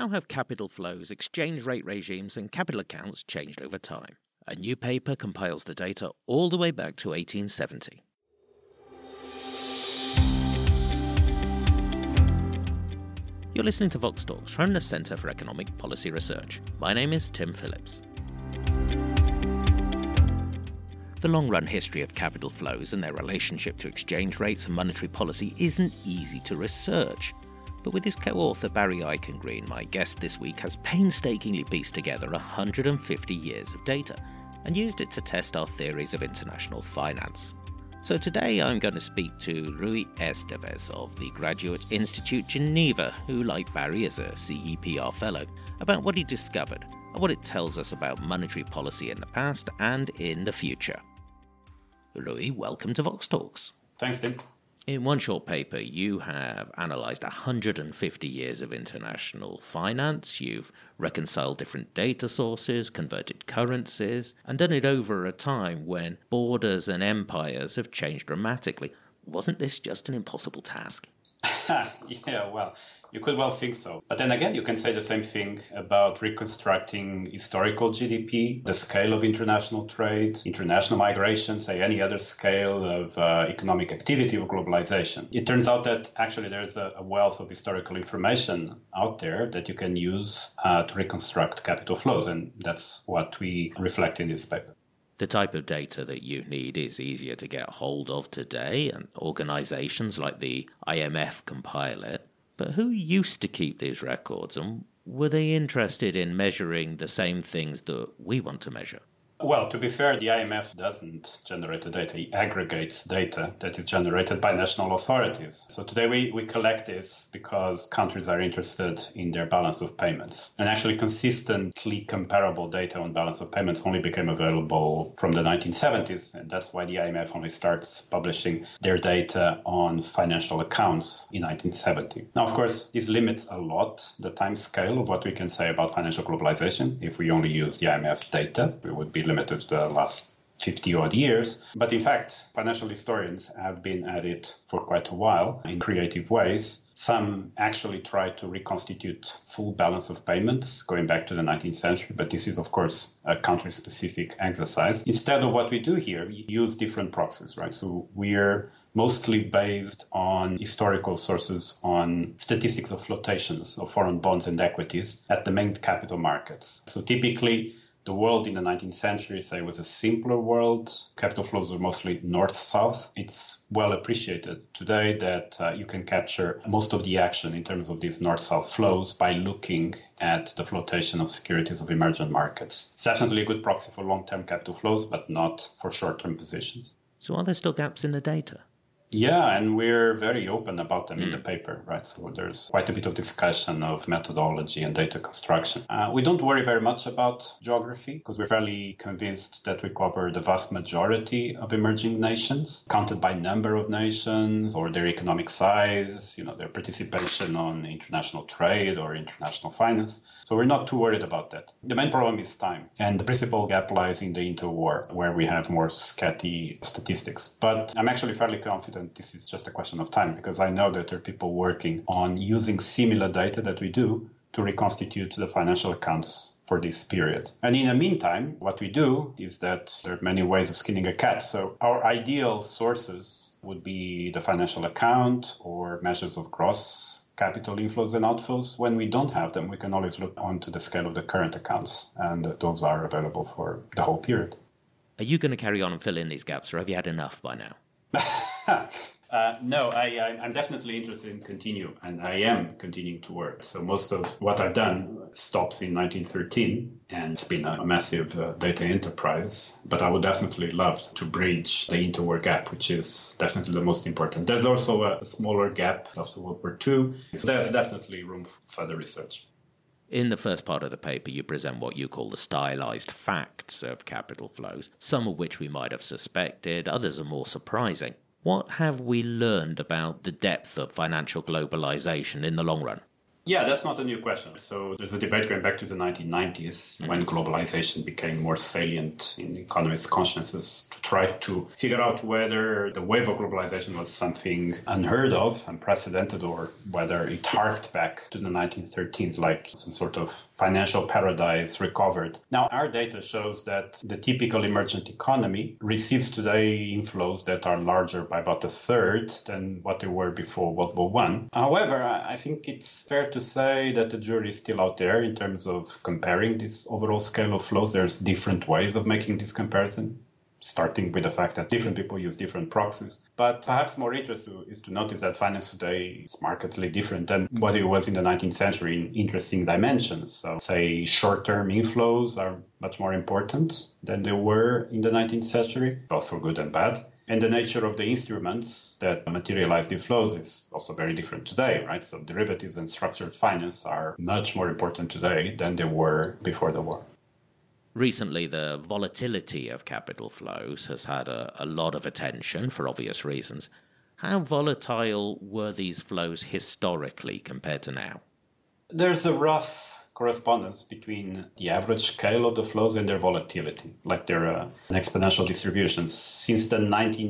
How have capital flows, exchange rate regimes, and capital accounts changed over time? A new paper compiles the data all the way back to 1870. You're listening to Vox Talks from the Centre for Economic Policy Research. My name is Tim Phillips. The long-run history of capital flows and their relationship to exchange rates and monetary policy isn't easy to research. But with his co-author Barry Eichengreen, my guest this week has painstakingly pieced together 150 years of data and used it to test our theories of international finance. So today I'm going to speak to Rui Esteves of the Graduate Institute Geneva, who, like Barry, is a CEPR fellow, about what he discovered and what it tells us about monetary policy in the past and in the future. Rui, welcome to Vox Talks. Thanks, Tim. In one short paper, you have analysed 150 years of international finance. You've reconciled different data sources, converted currencies, and done it over a time when borders and empires have changed dramatically. Wasn't this just an impossible task? Yeah, well, you could well think so. But then again, you can say the same thing about reconstructing historical GDP, the scale of international trade, international migration, say any other scale of economic activity or globalization. It turns out that actually there's a wealth of historical information out there that you can use to reconstruct capital flows. And that's what we reflect in this paper. The type of data that you need is easier to get hold of today, and organisations like the IMF compile it. But who used to keep these records, and were they interested in measuring the same things that we want to measure? Well, to be fair, the IMF doesn't generate the data. It aggregates data that is generated by national authorities. So today we collect this because countries are interested in their balance of payments. And actually consistently comparable data on balance of payments only became available from the 1970s. And that's why the IMF only starts publishing their data on financial accounts in 1970. Now, of course, this limits a lot the time scale of what we can say about financial globalization. If we only use the IMF data, we would be limited to the last 50-odd years. But in fact, financial historians have been at it for quite a while in creative ways. Some actually try to reconstitute full balance of payments going back to the 19th century, but this is, of course, a country-specific exercise. Instead of what we do here, we use different proxies, right? So we're mostly based on historical sources on statistics of flotations of foreign bonds and equities at the main capital markets. So typically, the world in the 19th century, say, was a simpler world. Capital flows were mostly north-south. It's well appreciated today that you can capture most of the action in terms of these north-south flows by looking at the flotation of securities of emerging markets. It's definitely a good proxy for long-term capital flows, but not for short-term positions. So are there still gaps in the data? Yeah, and we're very open about them in the paper, right? So there's quite a bit of discussion of methodology and data construction. We don't worry very much about geography because we're fairly convinced that we cover the vast majority of emerging nations, counted by number of nations or their economic size, their participation on international trade or international finance. So we're not too worried about that. The main problem is time. And the principal gap lies in the interwar, where we have more scatty statistics. But I'm actually fairly confident this is just a question of time, because I know that there are people working on using similar data that we do to reconstitute the financial accounts for this period. And in the meantime, what we do is that there are many ways of skinning a cat. So our ideal sources would be the financial account or measures of gross capital inflows and outflows. When we don't have them, we can always look onto the scale of the current accounts, and those are available for the whole period. Are you going to carry on and fill in these gaps, or have you had enough by now? No, I'm definitely interested in continue, and I am continuing to work. So most of what I've done stops in 1913, and it's been a massive data enterprise. But I would definitely love to bridge the interwar gap, which is definitely the most important. There's also a smaller gap after World War II, so there's definitely room for further research. In the first part of the paper, you present what you call the stylized facts of capital flows, some of which we might have suspected, others are more surprising. What have we learned about the depth of financial globalization in the long run? Yeah, that's not a new question. So there's a debate going back to the 1990s when globalization became more salient in economists' consciences to try to figure out whether the wave of globalization was something unheard of, unprecedented, or whether it harked back to the 1913s like some sort of financial paradise recovered. Now, our data shows that the typical emergent economy receives today inflows that are larger by about a third than what they were before World War I. However, I think it's fair to say that the jury is still out there in terms of comparing this overall scale of flows. There's different ways of making this comparison, starting with the fact that different people use different proxies. But perhaps more interesting is to notice that finance today is markedly different than what it was in the 19th century in interesting dimensions. So, say, short-term inflows are much more important than they were in the 19th century, both for good and bad. And the nature of the instruments that materialize these flows is also very different today, right? So derivatives and structured finance are much more important today than they were before the war. Recently, the volatility of capital flows has had a lot of attention for obvious reasons. How volatile were these flows historically compared to now? There's a rough correspondence between the average scale of the flows and their volatility, like they're an exponential distribution. Since the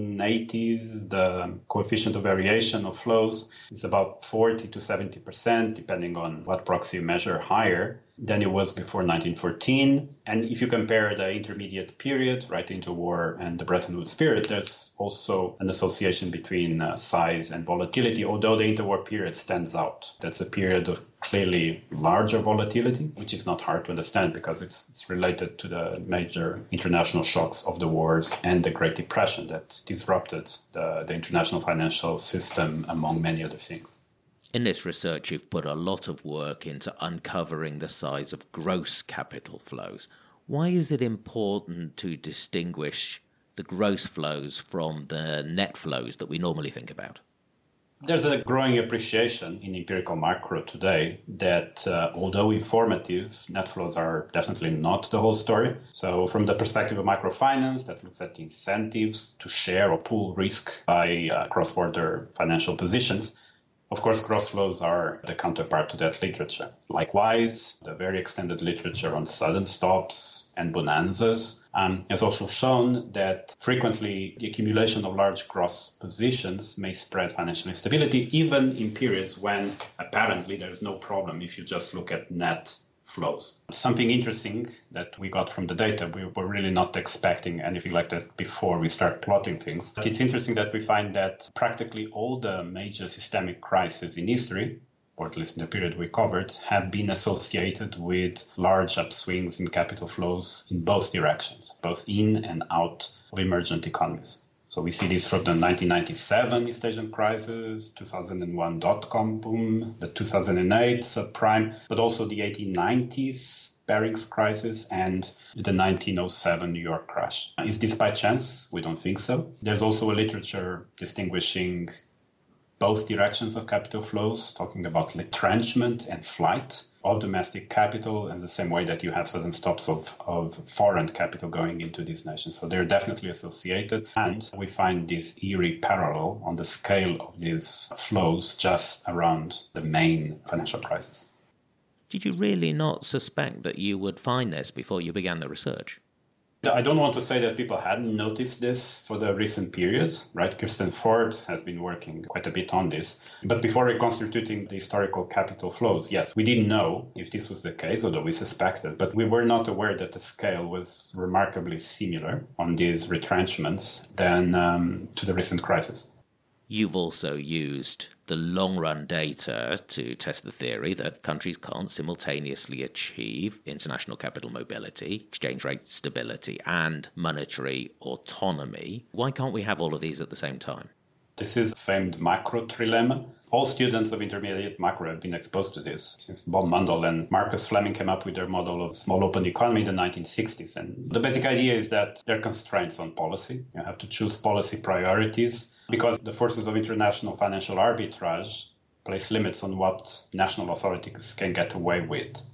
1980s, the coefficient of variation of flows is about 40 to 70%, depending on what proxy you measure, higher than it was before 1914. And if you compare the intermediate period, right, interwar and the Bretton Woods period, there's also an association between size and volatility, although the interwar period stands out. That's a period of clearly larger volatility, which is not hard to understand because it's related to the major international shocks of the wars and the Great Depression that disrupted the international financial system, among many other things. In this research, you've put a lot of work into uncovering the size of gross capital flows. Why is it important to distinguish the gross flows from the net flows that we normally think about? There's a growing appreciation in empirical macro today that although informative, net flows are definitely not the whole story. So from the perspective of microfinance that looks at incentives to share or pool risk by cross-border financial positions, of course, gross flows are the counterpart to that literature. Likewise, the very extended literature on sudden stops and bonanzas has also shown that frequently the accumulation of large gross positions may spread financial instability, even in periods when apparently there's no problem if you just look at net flows. Something interesting that we got from the data, we were really not expecting anything like that before we start plotting things. But it's interesting that we find that practically all the major systemic crises in history, or at least in the period we covered, have been associated with large upswings in capital flows in both directions, both in and out of emergent economies. So we see this from the 1997 East Asian crisis, 2001 dot-com boom, the 2008 subprime, but also the 1890s Barings crisis and the 1907 New York crash. Is this by chance? We don't think so. There's also a literature distinguishing both directions of capital flows, talking about retrenchment and flight of domestic capital in the same way that you have sudden stops of foreign capital going into these nations. So they're definitely associated. And we find this eerie parallel on the scale of these flows just around the main financial crisis. Did you really not suspect that you would find this before you began the research? I don't want to say that people hadn't noticed this for the recent period, right? Kirsten Forbes has been working quite a bit on this. But before reconstituting the historical capital flows, yes, we didn't know if this was the case, although we suspected, but we were not aware that the scale was remarkably similar on these retrenchments than to the recent crisis. You've also used the long-run data to test the theory that countries can't simultaneously achieve international capital mobility, exchange rate stability, and monetary autonomy. Why can't we have all of these at the same time? This is a famed macro trilemma. All students of intermediate macro have been exposed to this since Bob Mundell and Marcus Fleming came up with their model of small open economy in the 1960s. And the basic idea is that there are constraints on policy. You have to choose policy priorities because the forces of international financial arbitrage place limits on what national authorities can get away with.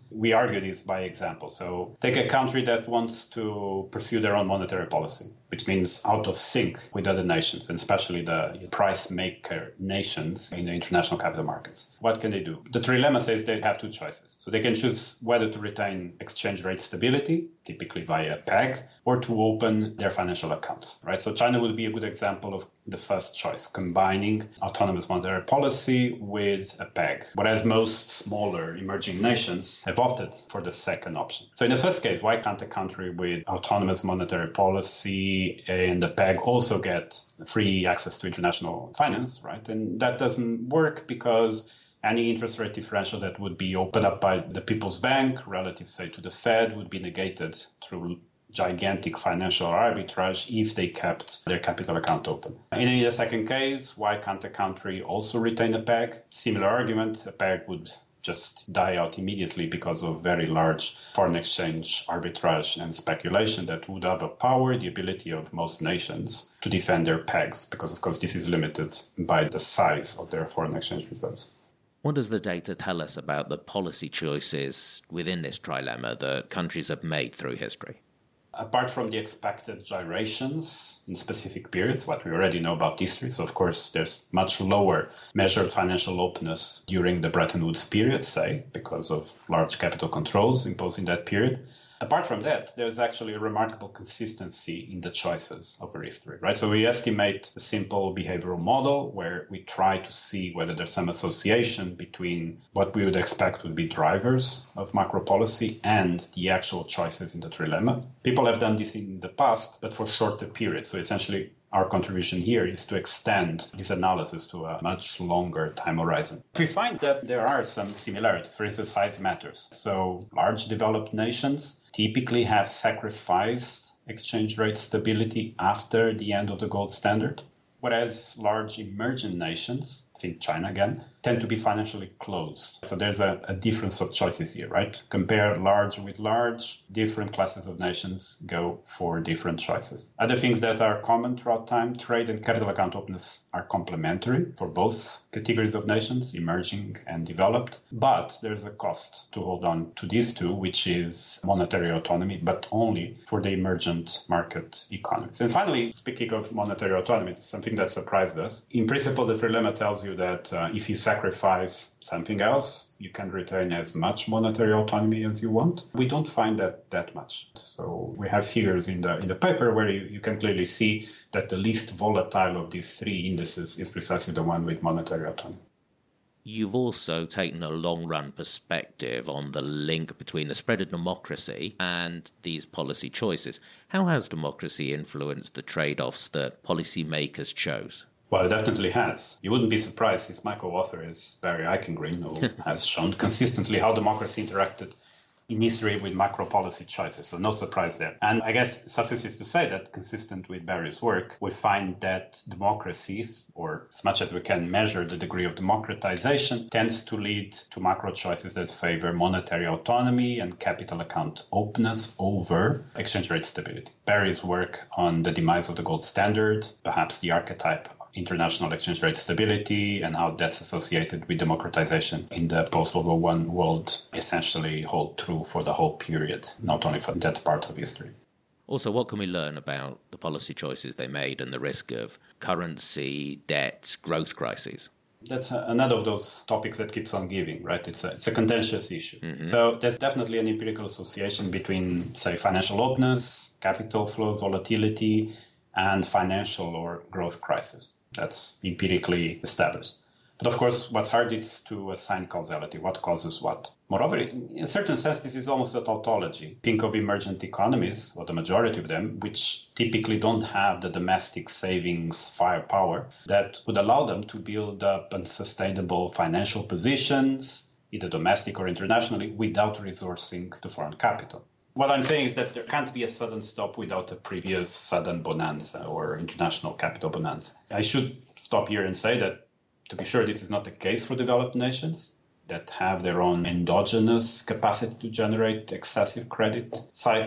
We argue this by example. So take a country that wants to pursue their own monetary policy, which means out of sync with other nations, and especially the price maker nations in the international capital markets. What can they do? The trilemma says they have two choices. So they can choose whether to retain exchange rate stability, typically via a peg, or to open their financial accounts, right? So China would be a good example of the first choice, combining autonomous monetary policy with a peg, whereas most smaller emerging nations have opted for the second option. So in the first case, why can't a country with autonomous monetary policy and the peg also get free access to international finance, right? And that doesn't work because any interest rate differential that would be opened up by the People's Bank relative, say, to the Fed would be negated through gigantic financial arbitrage if they kept their capital account open. And in the second case, why can't a country also retain a peg? Similar argument, a peg would just die out immediately because of very large foreign exchange arbitrage and speculation that would overpower the ability of most nations to defend their pegs, because of course this is limited by the size of their foreign exchange reserves. What does the data tell us about the policy choices within this trilemma that countries have made through history? Apart from the expected gyrations in specific periods, what we already know about history, so of course there's much lower measured financial openness during the Bretton Woods period, say, because of large capital controls imposed in that period. Apart from that, there's actually a remarkable consistency in the choices over history, right? So we estimate a simple behavioral model where we try to see whether there's some association between what we would expect would be drivers of macro policy and the actual choices in the trilemma. People have done this in the past, but for shorter periods. So essentially, our contribution here is to extend this analysis to a much longer time horizon. We find that there are some similarities. For instance, size matters. So large developed nations typically have sacrificed exchange rate stability after the end of the gold standard, whereas large emerging nations, think China again, tend to be financially closed. So there's a difference of choices here, right? Compare large with large, different classes of nations go for different choices. Other things that are common throughout time, trade and capital account openness are complementary for both categories of nations, emerging and developed. But there's a cost to hold on to these two, which is monetary autonomy, but only for the emergent market economies. And finally, speaking of monetary autonomy, it's something that surprised us. In principle, the trilemma tells you that if you sacrifice something else, you can retain as much monetary autonomy as you want. We don't find that much. So we have figures in the paper where you can clearly see that the least volatile of these three indices is precisely the one with monetary autonomy. You've also taken a long-run perspective on the link between the spread of democracy and these policy choices. How has democracy influenced the trade-offs that policymakers chose? Well, it definitely has. You wouldn't be surprised. His my co-author is Barry Eichengreen, who has shown consistently how democracy interacted in history with macro policy choices. So no surprise there. And I guess suffices to say that consistent with Barry's work, we find that democracies, or as much as we can measure the degree of democratization, tends to lead to macro choices that favor monetary autonomy and capital account openness over exchange rate stability. Barry's work on the demise of the gold standard, perhaps the archetype international exchange rate stability and how that's associated with democratization in the post-World War I world essentially hold true for the whole period, not only for that part of history. Also, what can we learn about the policy choices they made and the risk of currency, debt, growth crises? That's another of those topics that keeps on giving, right? It's a contentious issue. Mm-hmm. So there's definitely an empirical association between, say, financial openness, capital flows, volatility, and financial or growth crisis. That's empirically established. But of course, what's hard is to assign causality, what causes what. Moreover, in a certain sense, this is almost a tautology. Think of emergent economies, or the majority of them, which typically don't have the domestic savings firepower that would allow them to build up unsustainable financial positions, either domestic or internationally, without resourcing to foreign capital. What I'm saying is that there can't be a sudden stop without a previous sudden bonanza or international capital bonanza. I should stop here and say that, to be sure, this is not the case for developed nations that have their own endogenous capacity to generate excessive credit cycles.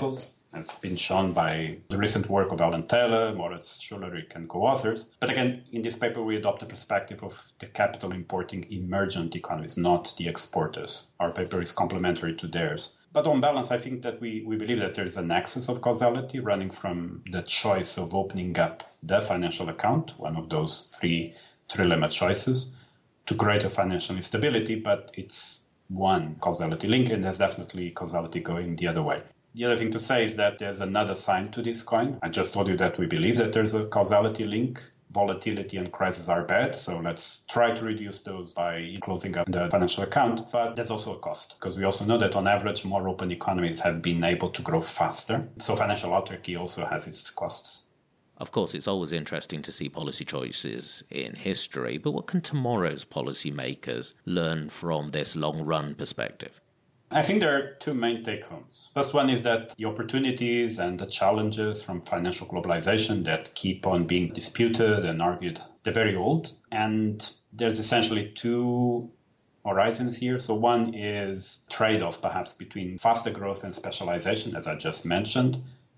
has been shown by the recent work of Alan Taylor, Moritz Schullerich, and co-authors. But again, in this paper, we adopt the perspective of the capital importing emergent economies, not the exporters. Our paper is complementary to theirs. But on balance, I think that we believe that there is a nexus of causality running from the choice of opening up the financial account, one of those three trilemma choices, to greater financial instability, but it's one causality link, and there's definitely causality going the other way. The other thing to say is that there's another side to this coin. I just told you that we believe that there's a causality link. Volatility and crisis are bad, so let's try to reduce those by closing up the financial account. But there's also a cost, because we also know that on average, more open economies have been able to grow faster. So financial autarky also has its costs. Of course, it's always interesting to see policy choices in history, but what can tomorrow's policymakers learn from this long-run perspective? I think there are two main take-homes. First one is that the opportunities and the challenges from financial globalization that keep on being disputed and argued, they're very old. And there's essentially two horizons here. So one is trade-off perhaps between faster growth and specialization, as I just mentioned,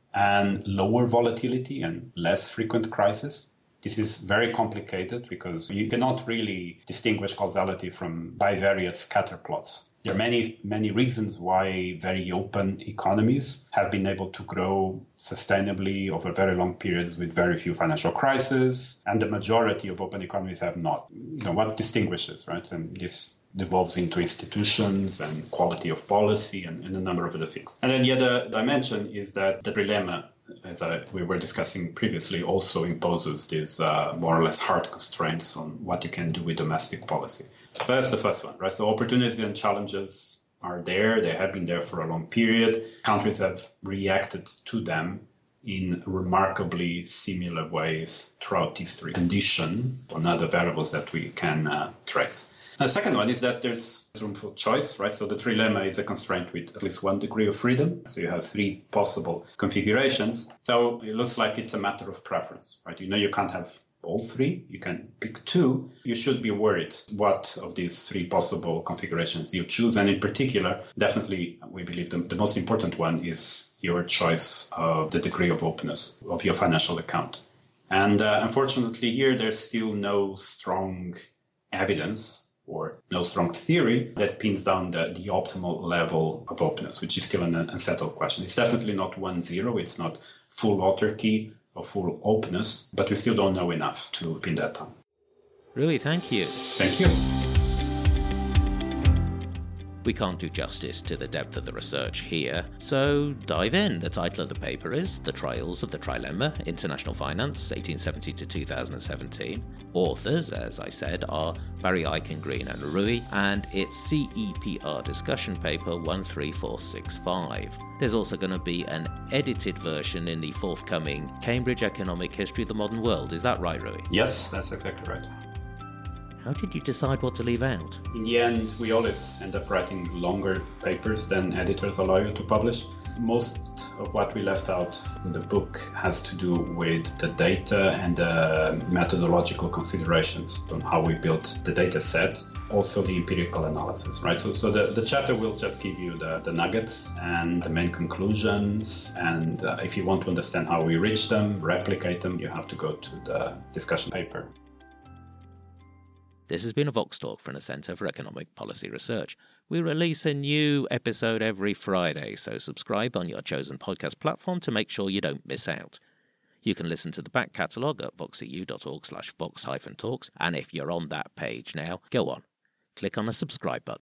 and lower volatility and less frequent crisis. This is very complicated because you cannot really distinguish causality from bivariate scatter plots. There are many reasons why very open economies have been able to grow sustainably over very long periods with very few financial crises, and the majority of open economies have not. What distinguishes, right? And this devolves into institutions and quality of policy and a number of other things. And then the other dimension is that the trilemma, as we were discussing previously, also imposes these more or less hard constraints on what you can do with domestic policy. But that's the first one, right? So opportunities and challenges are there. They have been there for a long period. Countries have reacted to them in remarkably similar ways throughout history, condition on other variables that we can trace. The second one is that there's room for choice, right? So the trilemma is a constraint with at least one degree of freedom. So you have three possible configurations. So it looks like it's a matter of preference, right? You can't have all three. You can pick two. You should be worried what of these three possible configurations you choose. And in particular, definitely, we believe the most important one is your choice of the degree of openness of your financial account. And unfortunately here, there's still no strong evidence or no strong theory that pins down the optimal level of openness, which is still an unsettled question. It's definitely not 1-0. It's not full autarky or full openness, but we still don't know enough to pin that down. Rui, thank you. Thank you. We can't do justice to the depth of the research here, so dive in. The title of the paper is The Trials of the Trilemma, International Finance, 1870 to 2017. Authors, as I said, are Barry Eichengreen and Rui, and it's CEPR discussion paper 13465. There's also going to be an edited version in the forthcoming Cambridge Economic History of the Modern World. Is that right, Rui? Yes, that's exactly right. How did you decide what to leave out? In the end, we always end up writing longer papers than editors allow you to publish. Most of what we left out in the book has to do with the data and the methodological considerations on how we built the data set, also the empirical analysis, right? So the chapter will just give you the nuggets and the main conclusions. And if you want to understand how we reach them, replicate them, you have to go to the discussion paper. This has been a Vox Talk from the Centre for Economic Policy Research. We release a new episode every Friday, so subscribe on your chosen podcast platform to make sure you don't miss out. You can listen to the back catalogue at voxeu.org/vox-talks, and if you're on that page now, go on, click on the subscribe button.